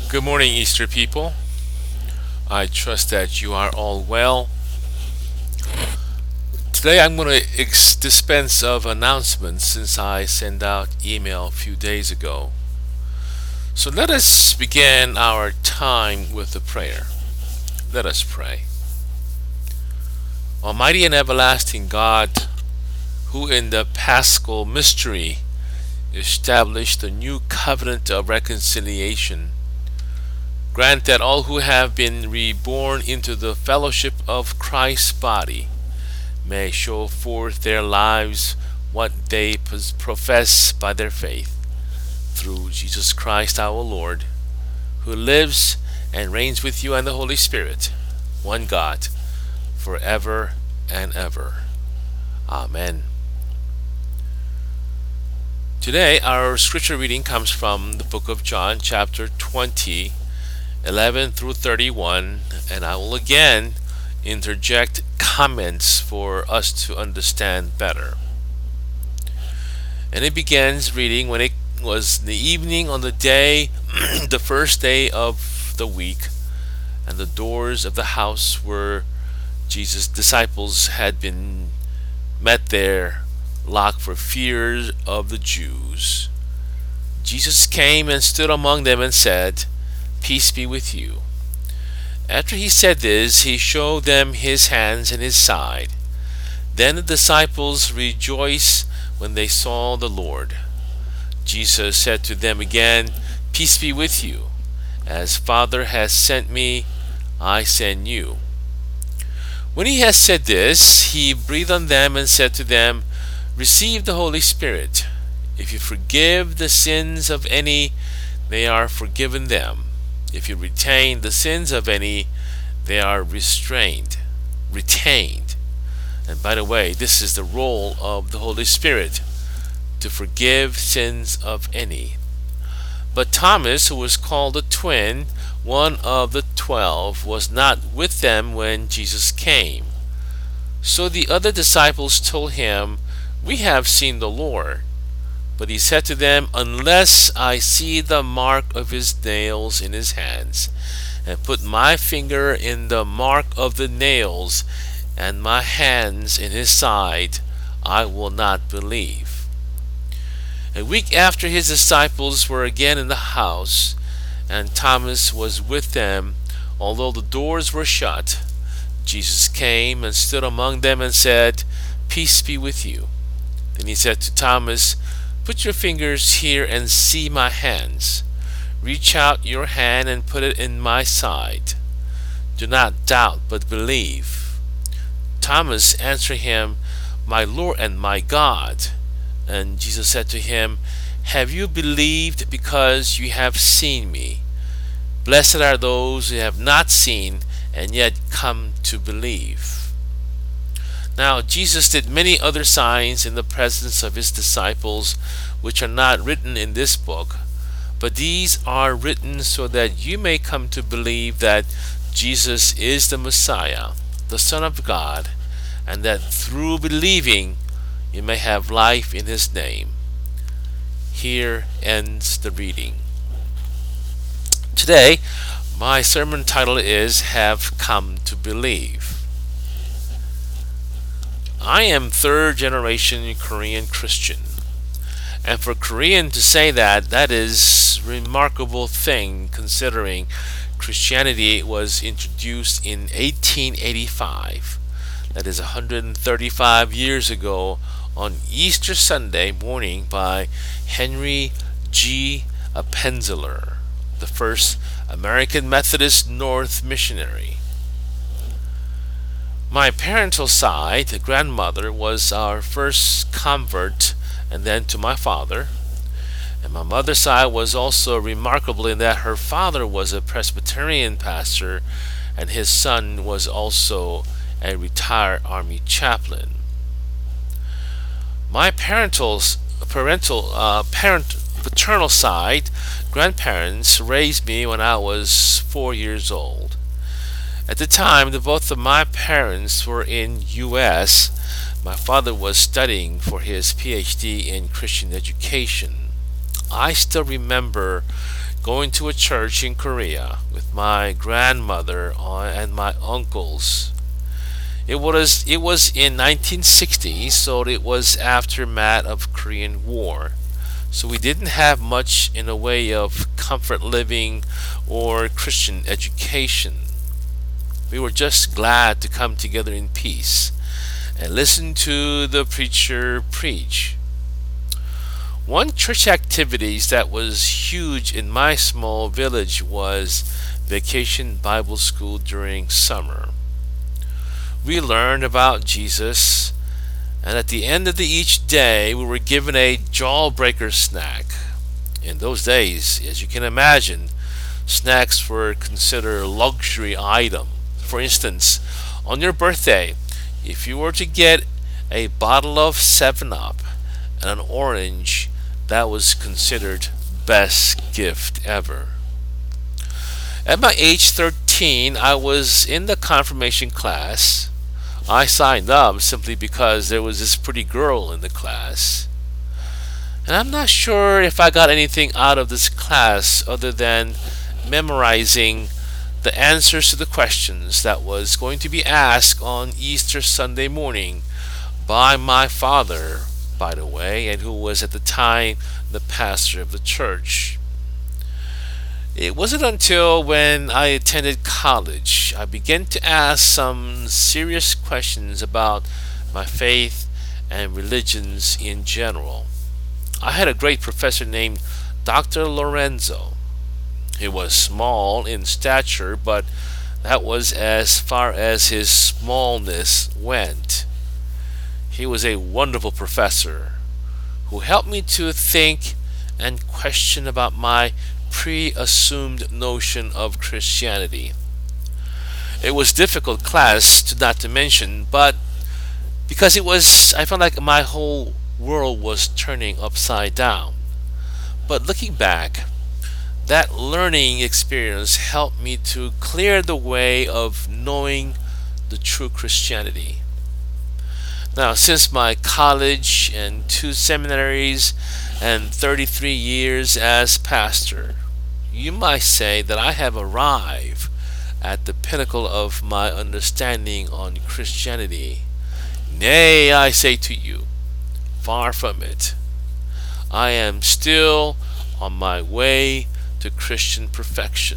Good morning, Easter people. I trust that you are all well. Today I'm going to dispense of announcements since I sent out email a few days ago. So let us begin our time with a prayer. Let us pray. Almighty and everlasting God, who in the Paschal mystery established a new covenant of reconciliation, grant that all who have been reborn into the fellowship of Christ's body may show forth their lives what they profess by their faith, through Jesus Christ our Lord, who lives and reigns with you and the Holy Spirit, one God, forever and ever. Amen. Today our scripture reading comes from the book of John, chapter 20, 11 through 31, and I will again interject comments for us to understand better. And it begins reading, when it was the evening on the day, the first day of the week, and the doors of the house where Jesus' disciples had been met there locked for fear of the Jews. Jesus came and stood among them and said, "Peace be with you." After he said this, he showed them his hands and his side. Then the disciples rejoiced when they saw the Lord. Jesus said to them again, "Peace be with you. As Father has sent me, I send you." When he had said this, he breathed on them and said to them, "Receive the Holy Spirit. If you forgive the sins of any, they are forgiven them. If you retain the sins of any, they are retained. And by the way, this is the role of the Holy Spirit, to forgive sins of any. But Thomas, who was called the twin, one of the 12, was not with them when Jesus came. So the other disciples told him, "We have seen the Lord." But he said to them, "Unless I see the mark of his nails in his hands, and put my finger in the mark of the nails, and my hands in his side, I will not believe." A week after, his disciples were again in the house, and Thomas was with them, although the doors were shut. Jesus came and stood among them and said, "Peace be with you." Then he said to Thomas, "Put your fingers here and see my hands. Reach out your hand and put it in my side. Do not doubt, but believe." Thomas answered him, "My Lord and my God." And Jesus said to him, "Have you believed because you have seen me? Blessed are those who have not seen and yet come to believe." Now Jesus did many other signs in the presence of his disciples, which are not written in this book, but these are written so that you may come to believe that Jesus is the Messiah, the Son of God, and that through believing you may have life in his name. Here ends the reading. Today, my sermon title is "Have Come to Believe." I am third generation Korean Christian. And for Korean to say that is a remarkable thing, considering Christianity was introduced in 1885. That is 135 years ago, on Easter Sunday morning, by Henry G. Appenzeller, the first American Methodist North missionary. My parental side, the grandmother, was our first convert, and then to my father. And my mother's side was also remarkable in that her father was a Presbyterian pastor, and his son was also a retired Army chaplain. My paternal side, grandparents raised me when I was 4 years old. At the time that both of my parents were in U.S., my father was studying for his PhD in Christian education. I still remember going to a church in Korea with my grandmother and my uncles. It was in 1960, so it was aftermath of Korean War. So we didn't have much in the way of comfort living or Christian education. We were just glad to come together in peace and listen to the preacher preach. One church activities that was huge in my small village was Vacation Bible School during summer. We learned about Jesus, and at the end of each day, we were given a jawbreaker snack. In those days, as you can imagine, snacks were considered a luxury item. For instance, on your birthday, if you were to get a bottle of 7 Up and an orange, that was considered best gift ever. At my age 13, I was in the confirmation class. I signed up simply because there was this pretty girl in the class. And I'm not sure if I got anything out of this class other than memorizing the answers to the questions that was going to be asked on Easter Sunday morning by my father, by the way, and who was at the time the pastor of the church. It wasn't until when I attended college I began to ask some serious questions about my faith and religions in general. I had a great professor named Dr. Lorenzo. He was small in stature, but that was as far as his smallness went. He was a wonderful professor who helped me to think and question about my pre-assumed notion of Christianity. It was difficult class to not to mention, but because I felt like my whole world was turning upside down. But looking back, that learning experience helped me to clear the way of knowing the true Christianity. Now, since my college and 2 seminaries and 33 years as pastor, you might say that I have arrived at the pinnacle of my understanding on Christianity. Nay, I say to you, far from it. I am still on my way to Christian perfection.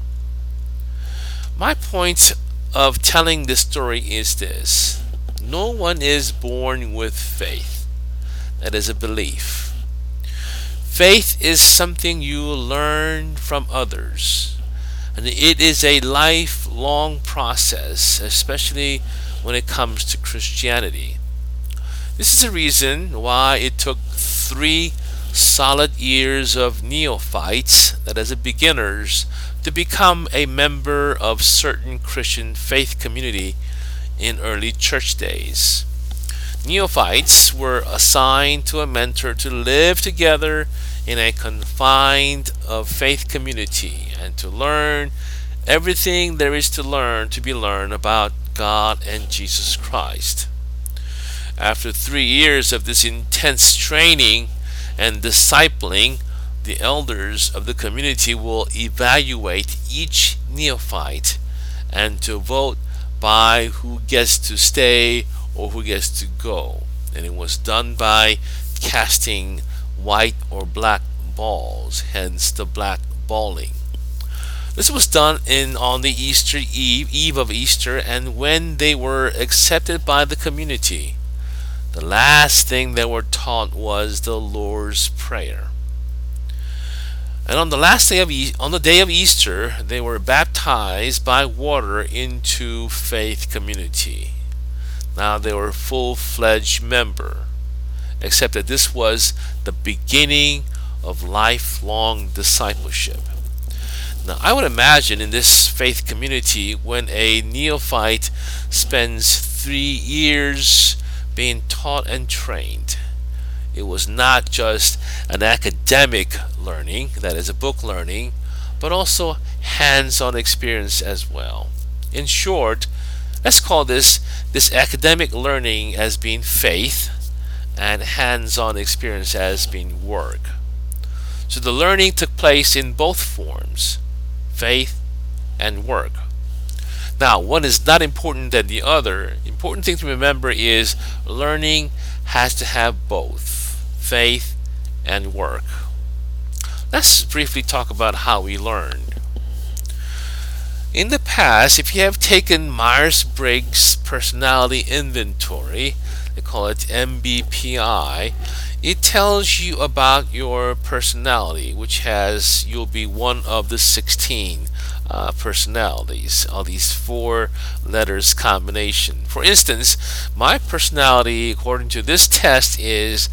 My point of telling this story is this: no one is born with faith. That is a belief. Faith is something you learn from others, and it is a lifelong process, especially when it comes to Christianity. This is the reason why it took 3 solid years of neophytes, that is, beginners, to become a member of certain Christian faith community in early church days. Neophytes were assigned to a mentor to live together in a confined of faith community and to learn everything there is to be learned about God and Jesus Christ. After 3 years of this intense training and discipling, the elders of the community will evaluate each neophyte and to vote by who gets to stay or who gets to go. And it was done by casting white or black balls, hence the black balling. This was done on the Easter eve of Easter, and when they were accepted by the community, the last thing they were taught was the Lord's Prayer. And on the day of Easter, they were baptized by water into faith community. Now they were a full-fledged member, except that this was the beginning of lifelong discipleship. Now, I would imagine in this faith community, when a neophyte spends 3 years being taught and trained, it was not just an academic learning, that is, a book learning, but also hands-on experience as well. In short, let's call this academic learning as being faith and hands-on experience as being work. So the learning took place in both forms, faith and work. Now, one is not important than the other. Important thing to remember is learning has to have both faith and work. Let's briefly talk about how we learn. In the past, if you have taken Myers-Briggs personality inventory, they call it MBPI, it tells you about your personality, which you'll be one of the 16 personalities, all these 4 letters combination. For instance, my personality, according to this test, is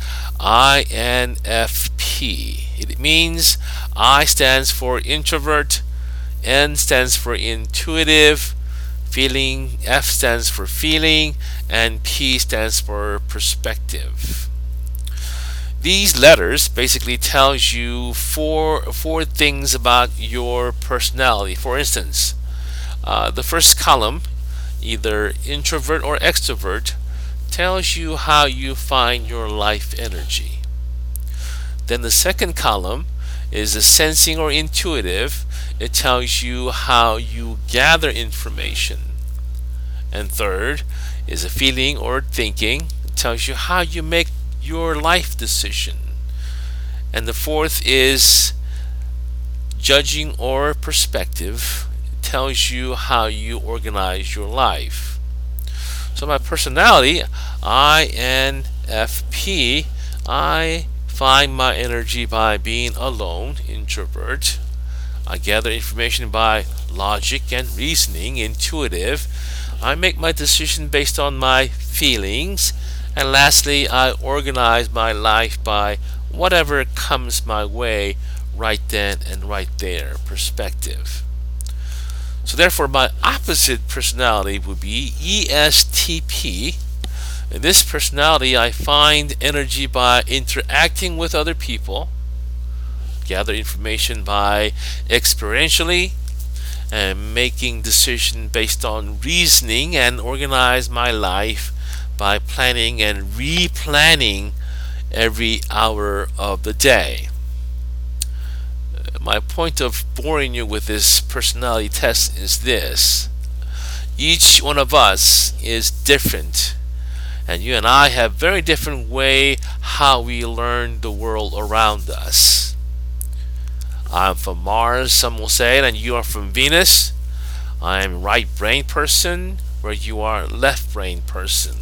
INFP. It means I stands for introvert, N stands for intuitive, F stands for feeling, and P stands for perspective. These letters basically tells you four things about your personality. For instance, the first column, either introvert or extrovert, tells you how you find your life energy. Then the second column is a sensing or intuitive. It tells you how you gather information. And third is a feeling or thinking. It tells you how you make your life decision. And the fourth is judging or perspective. It tells you how you organize your life. So my personality, INFP, I find my energy by being alone, introvert. I gather information by logic and reasoning, intuitive. I make my decision based on my feelings. And lastly, I organize my life by whatever comes my way right then and right there, perspective. So therefore, my opposite personality would be ESTP. In this personality, I find energy by interacting with other people, gather information by experientially, and making decisions based on reasoning, and organize my life by planning and replanning every hour of the day. My point of boring you with this personality test is this. Each one of us is different, and you and I have very different way how we learn the world around us. I'm from Mars, some will say, and you are from Venus. I'm right brain person, where you are left brain person.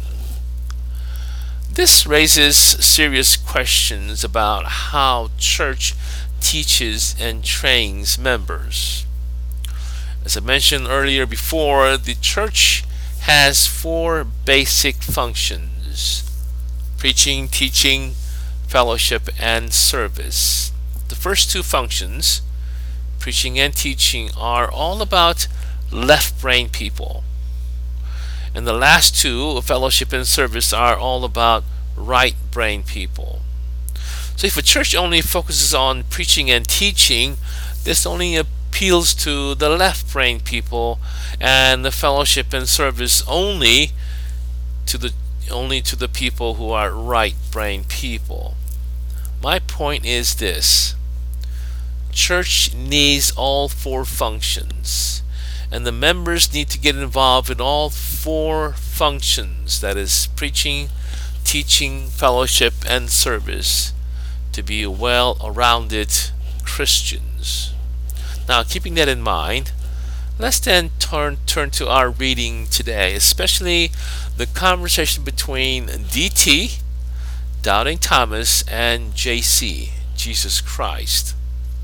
This raises serious questions about how church teaches and trains members. As I mentioned earlier before, the church has 4 basic functions: preaching, teaching, fellowship, and service. The first 2 functions, preaching and teaching, are all about left brain people. And the last 2, fellowship and service, are all about right brain people. So if a church only focuses on preaching and teaching, this only appeals to the left brain people, and the fellowship and service only to the people who are right brain people. My point is this: church needs all 4 functions, and the members need to get involved in all 4 functions, that is, preaching, teaching, fellowship, and service, to be well-rounded Christians. Now, keeping that in mind, let's then turn to our reading today, especially the conversation between DT, Doubting Thomas, and JC, Jesus Christ.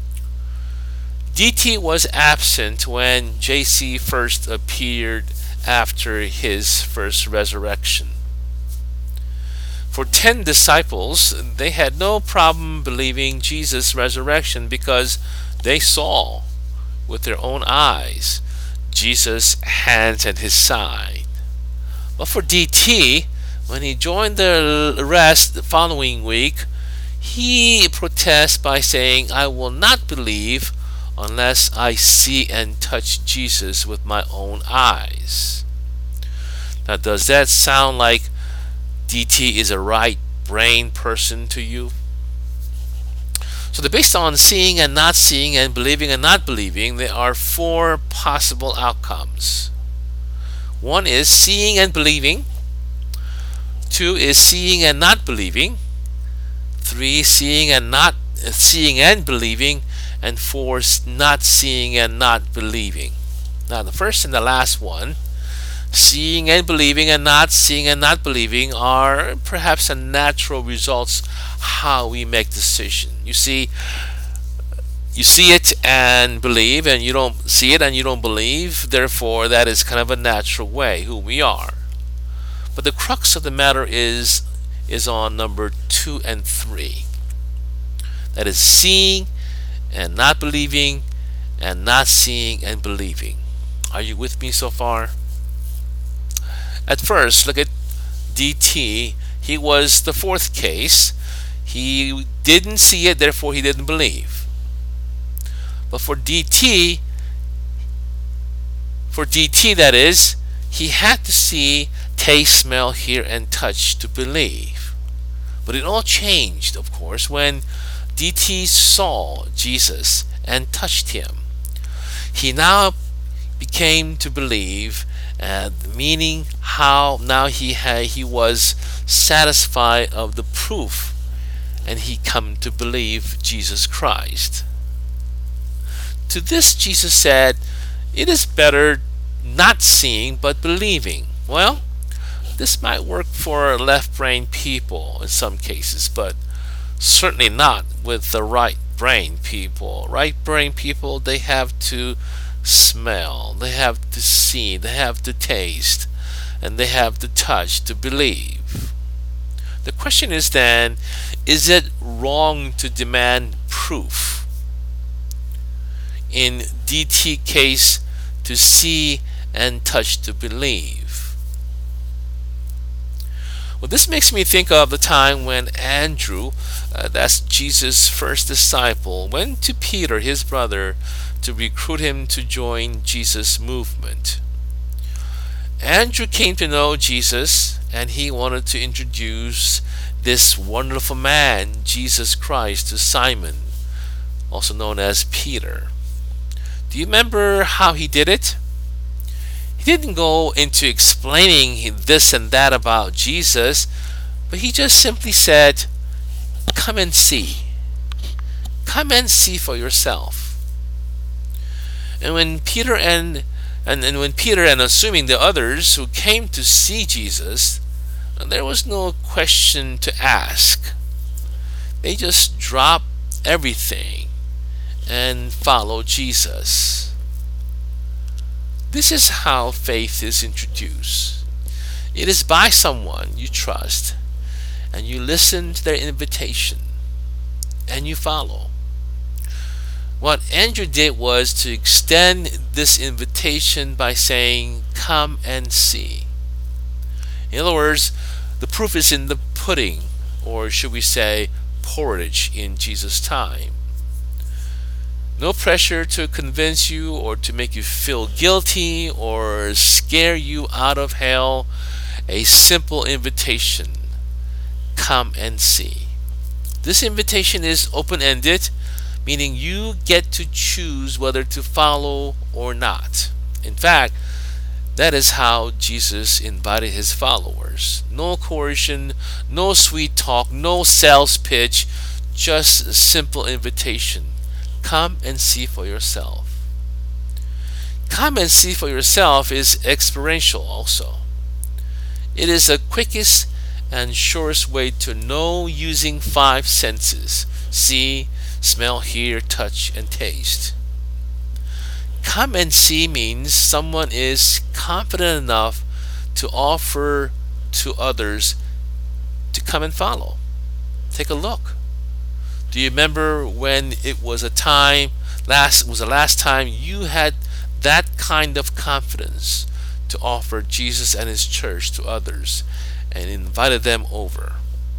DT was absent when JC first appeared after his first resurrection. For 10 disciples, they had no problem believing Jesus' resurrection because they saw with their own eyes Jesus' hands at his side. But for DT, when he joined the rest the following week, he protests by saying, "I will not believe unless I see and touch Jesus with my own eyes." Now, does that sound like DT is a right brain person to you? So they're based on seeing and not seeing and believing and not believing. There are four possible outcomes. One is seeing and believing. Two is seeing and not believing. Three, seeing and believing. And four, not seeing and not believing. Now the first and the last one, seeing and believing and not seeing and not believing, are perhaps a natural results how we make decision. You see it and believe, and you don't see it and you don't believe. Therefore, that is kind of a natural way who we are. But the crux of the matter is on number 2 and 3. That is seeing and not believing, and not seeing and believing. Are you with me so far? At first, look at DT. He was the fourth case. He didn't see it, therefore he didn't believe. But for DT, that is, he had to see, taste, smell, hear, and touch to believe. But it all changed, of course, when DT saw Jesus and touched him. He now became to believe, meaning how now he was satisfied of the proof, and he come to believe Jesus Christ. To this Jesus said, "It is better not seeing but believing." Well, this might work for left-brain people in some cases, but certainly not with the right-brain people. Right-brain people, they have to smell, they have to see, they have to taste, and they have to touch to believe. The question is then, is it wrong to demand proof? In DT case, to see and touch to believe. Well, this makes me think of the time when Andrew, that's Jesus' first disciple, went to Peter, his brother, to recruit him to join Jesus' movement. Andrew came to know Jesus, and he wanted to introduce this wonderful man, Jesus Christ, to Simon, also known as Peter. Do you remember how he did it? He didn't go into explaining this and that about Jesus, but he just simply said, "Come and see. Come and see for yourself." And when Peter and assuming the others who came to see Jesus, there was no question to ask. They just dropped everything and follow Jesus. This is how faith is introduced. It is by someone you trust, and you listen to their invitation, and you follow. What Andrew did was to extend this invitation by saying, "Come and see." In other words, the proof is in the pudding, or should we say porridge in Jesus' time. No pressure to convince you or to make you feel guilty or scare you out of hell. A simple invitation. Come and see. This invitation is open-ended, meaning you get to choose whether to follow or not. In fact, that is how Jesus invited his followers. No coercion, no sweet talk, no sales pitch, just a simple invitation. Come and see for yourself. Come and see for yourself is experiential also. It is the quickest and surest way to know using 5 senses: see, smell, hear, touch, and taste. Come and see means someone is confident enough to offer to others to come and follow. Take a look. Do you remember when it was the last time you had that kind of confidence to offer Jesus and his church to others and invited them over?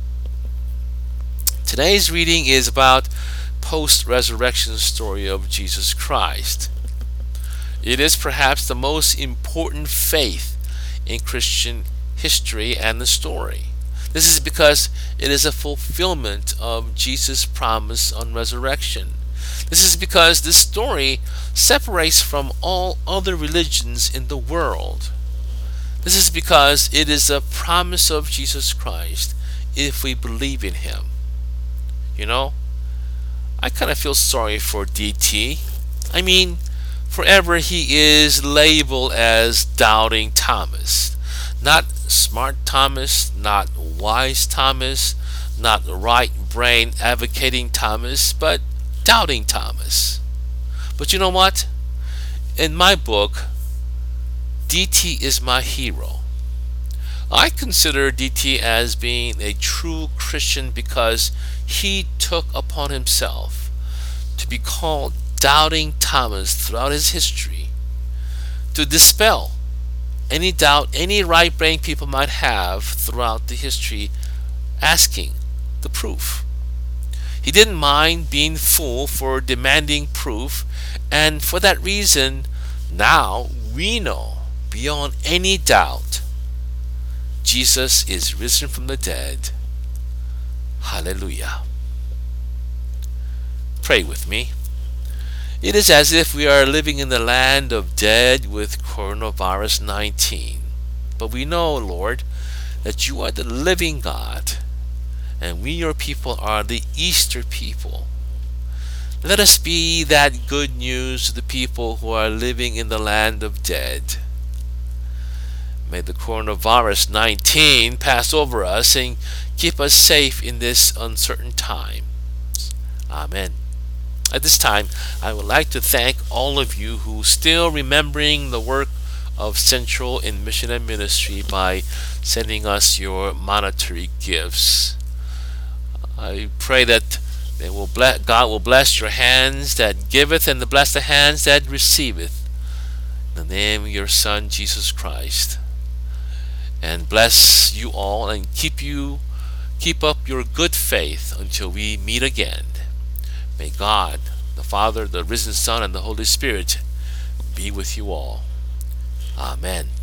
Today's reading is about post-resurrection story of Jesus Christ. It is perhaps the most important faith in Christian history and the story. This is because it is a fulfillment of Jesus' promise on resurrection. This is because this story separates from all other religions in the world. This is because it is a promise of Jesus Christ if we believe in Him. You know, I kind of feel sorry for DT. I mean, forever he is labeled as Doubting Thomas. Not Smart Thomas, not Wise Thomas, not Right Brain Advocating Thomas, but Doubting Thomas. But you know what? In my book, DT is my hero. I consider DT as being a true Christian because he took upon himself to be called Doubting Thomas throughout his history, to dispel any doubt any right brain people might have throughout the history, asking the proof. He didn't mind being fooled for demanding proof, and for that reason, now we know beyond any doubt Jesus is risen from the dead. Hallelujah. Pray with me. It is as if we are living in the land of dead with coronavirus 19. But we know, Lord, that you are the living God, and we, your people, are the Easter people. Let us be that good news to the people who are living in the land of dead. May the coronavirus 19 pass over us and keep us safe in this uncertain time. Amen. At this time, I would like to thank all of you who still remembering the work of Central in Mission and Ministry by sending us your monetary gifts. I pray that God will bless your hands that giveth and bless the hands that receiveth. In the name of your Son, Jesus Christ. And bless you all and keep up your good faith until we meet again. May God, the Father, the risen Son, and the Holy Spirit be with you all. Amen.